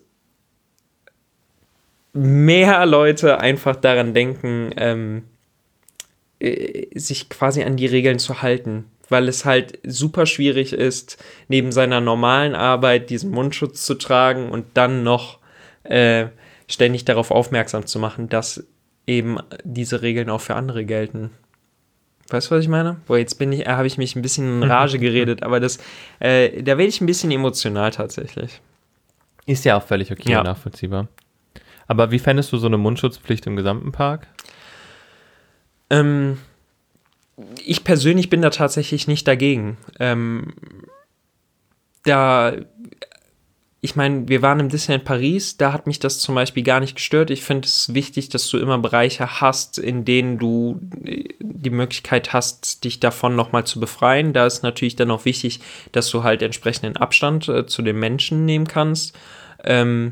mehr Leute einfach daran denken, ähm, sich quasi an die Regeln zu halten, weil es halt super schwierig ist, neben seiner normalen Arbeit diesen Mundschutz zu tragen und dann noch äh, ständig darauf aufmerksam zu machen, dass eben diese Regeln auch für andere gelten. Weißt du, was ich meine? Boah, jetzt bin ich, äh, habe ich mich ein bisschen in Rage geredet, aber das, äh, da werde ich ein bisschen emotional tatsächlich. Ist ja auch völlig okay Ja. und nachvollziehbar. Aber wie fändest du so eine Mundschutzpflicht im gesamten Park? Ähm, ich persönlich bin da tatsächlich nicht dagegen. Ähm, da, ich meine, wir waren im Disneyland Paris, da hat mich das zum Beispiel gar nicht gestört. Ich finde es wichtig, dass du immer Bereiche hast, in denen du die Möglichkeit hast, dich davon nochmal zu befreien. Da ist natürlich dann auch wichtig, dass du halt entsprechenden Abstand äh, zu den Menschen nehmen kannst. Ähm,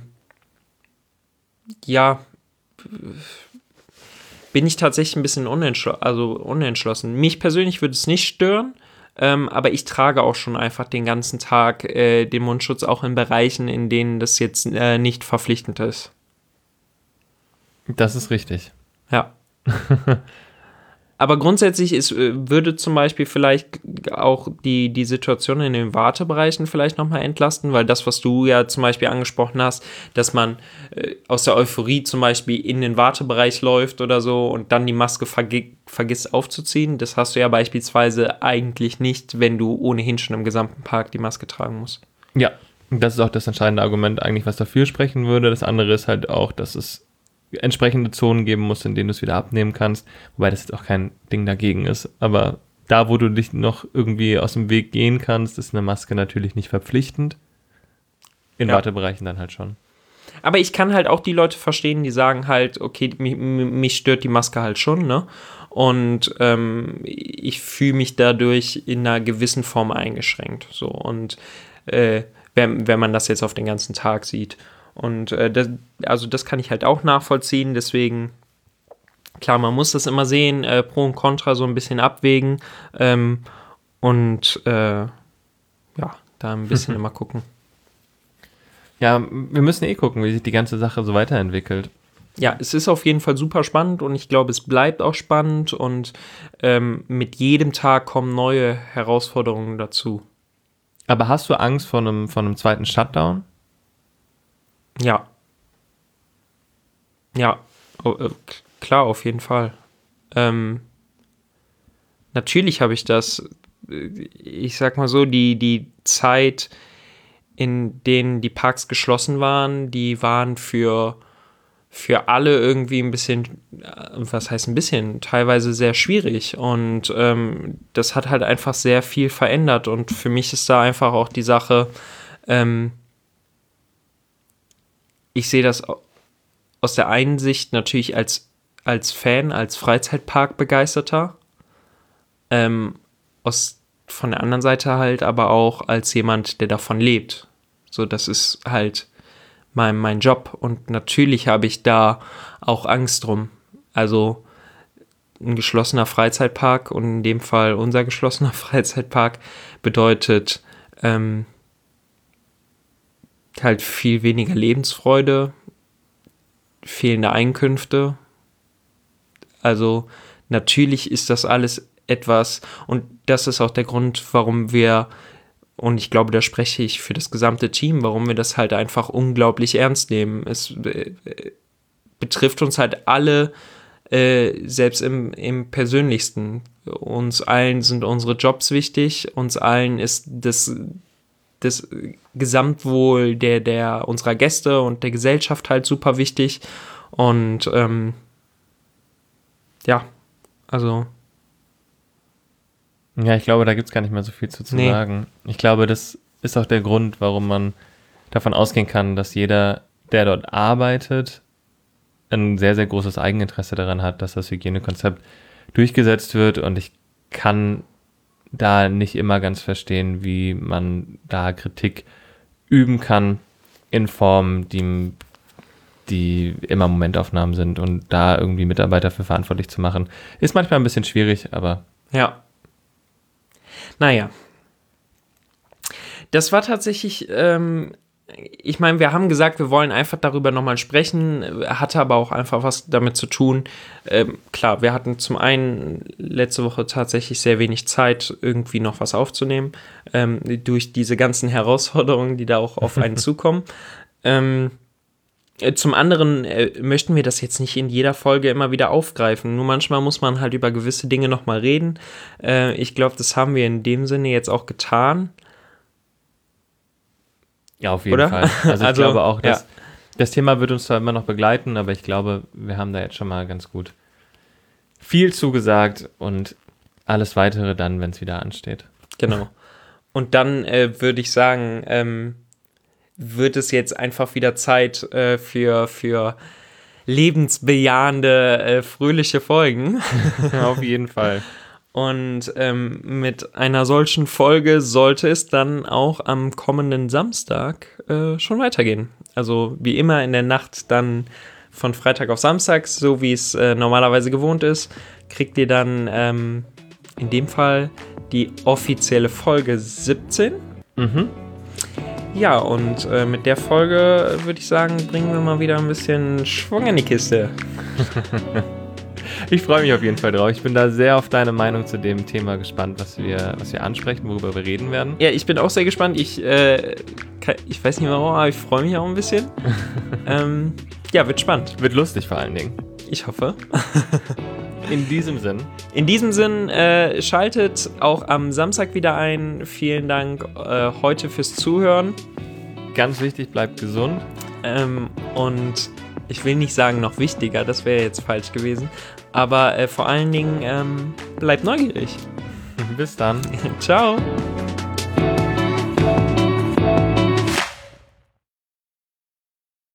ja, bin ich tatsächlich ein bisschen unentschl- also unentschlossen. Mich persönlich würde es nicht stören, ähm, aber ich trage auch schon einfach den ganzen Tag äh, den Mundschutz, auch in Bereichen, in denen das jetzt äh, nicht verpflichtend ist. Das ist richtig. Ja. Aber grundsätzlich ist, äh, würde zum Beispiel vielleicht auch die, die Situation in den Wartebereichen vielleicht nochmal entlasten, weil das, was du ja zum Beispiel angesprochen hast, dass man äh, aus der Euphorie zum Beispiel in den Wartebereich läuft oder so und dann die Maske vergi- vergisst aufzuziehen, das hast du ja beispielsweise eigentlich nicht, wenn du ohnehin schon im gesamten Park die Maske tragen musst. Ja, das ist auch das entscheidende Argument eigentlich, was dafür sprechen würde. Das andere ist halt auch, dass es entsprechende Zonen geben muss, in denen du es wieder abnehmen kannst, wobei das jetzt auch kein Ding dagegen ist, aber da, wo du dich noch irgendwie aus dem Weg gehen kannst, ist eine Maske natürlich nicht verpflichtend, in Ja. Wartebereichen dann halt schon. Aber ich kann halt auch die Leute verstehen, die sagen halt, okay, mich, mich stört die Maske halt schon, ne? Und ähm, ich fühle mich dadurch in einer gewissen Form eingeschränkt, so. Und äh, wenn, wenn man das jetzt auf den ganzen Tag sieht. Und äh, das, also das kann ich halt auch nachvollziehen, deswegen, klar, man muss das immer sehen, äh, Pro und Contra so ein bisschen abwägen ähm, und äh, ja, da ein bisschen immer gucken. Ja, wir müssen eh gucken, wie sich die ganze Sache so weiterentwickelt. Ja, es ist auf jeden Fall super spannend und ich glaube, es bleibt auch spannend und ähm, mit jedem Tag kommen neue Herausforderungen dazu. Aber hast du Angst vor einem, vor einem zweiten Shutdown? Ja. Ja, oh, äh, k- klar, auf jeden Fall. Ähm, natürlich habe ich das, äh, ich sag mal so, die, die Zeit, in denen die Parks geschlossen waren, die waren für, für alle irgendwie ein bisschen, äh, was heißt ein bisschen, teilweise sehr schwierig. Und ähm, das hat halt einfach sehr viel verändert. Und für mich ist da einfach auch die Sache, ähm, ich sehe das au- aus der einen Sicht natürlich als, als Fan, als Freizeitpark-Begeisterter, ähm, aus, von der anderen Seite halt aber auch als jemand, der davon lebt. So, das ist halt mein, mein Job und natürlich habe ich da auch Angst drum. Also ein geschlossener Freizeitpark und in dem Fall unser geschlossener Freizeitpark bedeutet ähm, halt viel weniger Lebensfreude, fehlende Einkünfte. Also natürlich ist das alles etwas, und das ist auch der Grund, warum wir, und ich glaube, da spreche ich für das gesamte Team, warum wir das halt einfach unglaublich ernst nehmen. Es äh, betrifft uns halt alle, äh, selbst im, im Persönlichsten. Uns allen sind unsere Jobs wichtig, uns allen ist das, das Gesamtwohl der, der unserer Gäste und der Gesellschaft halt super wichtig. Und ähm, ja, also Ja, ich glaube, da gibt es gar nicht mehr so viel zu, zu Nee. sagen. Ich glaube, das ist auch der Grund, warum man davon ausgehen kann, dass jeder, der dort arbeitet, ein sehr, sehr großes Eigeninteresse daran hat, dass das Hygienekonzept durchgesetzt wird. Und ich kann da nicht immer ganz verstehen, wie man da Kritik üben kann in Formen, die, die immer Momentaufnahmen sind, und da irgendwie Mitarbeiter für verantwortlich zu machen, ist manchmal ein bisschen schwierig, aber... Ja. Naja. Das war tatsächlich, ähm, ich meine, wir haben gesagt, wir wollen einfach darüber nochmal sprechen, hatte aber auch einfach was damit zu tun. Ähm, klar, wir hatten zum einen letzte Woche tatsächlich sehr wenig Zeit, irgendwie noch was aufzunehmen, ähm, durch diese ganzen Herausforderungen, die da auch auf einen zukommen. Ähm, zum anderen äh, möchten wir das jetzt nicht in jeder Folge immer wieder aufgreifen, nur manchmal muss man halt über gewisse Dinge nochmal reden. Äh, ich glaube, das haben wir in dem Sinne jetzt auch getan. Ja, auf jeden Oder? Fall. Also ich Also, glaube auch, dass ja. das Thema wird uns zwar immer noch begleiten, aber ich glaube, wir haben da jetzt schon mal ganz gut viel zugesagt und alles Weitere dann, wenn es wieder ansteht. Genau. Und dann äh, würde ich sagen, ähm, wird es jetzt einfach wieder Zeit äh, für, für lebensbejahende, äh, fröhliche Folgen. Auf jeden Fall. Und ähm, mit einer solchen Folge sollte es dann auch am kommenden Samstag äh, schon weitergehen. Also wie immer in der Nacht dann von Freitag auf Samstag, so wie es äh, normalerweise gewohnt ist, kriegt ihr dann ähm, in dem Fall die offizielle Folge siebzehn. Mhm. Ja, und äh, mit der Folge würde ich sagen, bringen wir mal wieder ein bisschen Schwung in die Kiste. Ich freue mich auf jeden Fall drauf. Ich bin da sehr auf deine Meinung zu dem Thema gespannt, was wir, was wir ansprechen, worüber wir reden werden. Ja, ich bin auch sehr gespannt. Ich, äh, kann, ich weiß nicht warum, aber ich freue mich auch ein bisschen. ähm, ja, wird spannend. Wird lustig vor allen Dingen. Ich hoffe. In diesem Sinn. In diesem Sinn, äh, schaltet auch am Samstag wieder ein. Vielen Dank äh, heute fürs Zuhören. Ganz wichtig, bleibt gesund. Ähm, und ich will nicht sagen noch wichtiger, das wäre jetzt falsch gewesen. Aber äh, vor allen Dingen, ähm, bleibt neugierig. Bis dann. Ciao.